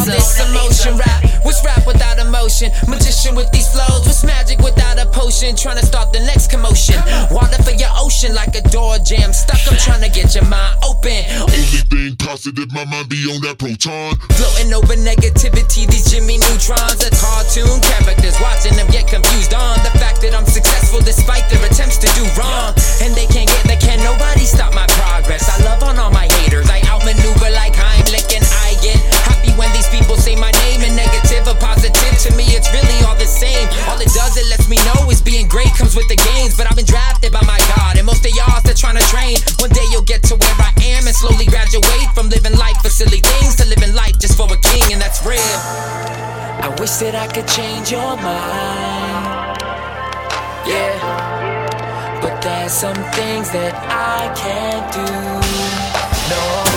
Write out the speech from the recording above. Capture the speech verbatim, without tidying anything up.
this emotion rap? What's rap without emotion? Magician with these flows, what's magic without a potion? Trying to start the next commotion. Water for your ocean like a door jam stuck. I'm trying to get your mind open. Only thing positive, my mind be on that proton. Floating over negativity, these Jimmy Neutrons are cartoon characters, watching them get confused on the fact that I'm successful despite their attempts to do wrong. And they can't get, they can't nobody stop my progress. I love on all my haters, I outmaneuver like Heimlich, and I get happy when these people say my name. And negative or positive, to me it's really all the same. All it does, it lets me know is being great comes with the gains. But I've been drafted by my God, and most of y'all still trying to train. One day you'll get to where I am and slowly graduate from living life for silly things to living life just for a king, and that's real. I wish that I could change your mind, yeah, but there's some things that I can't do, no.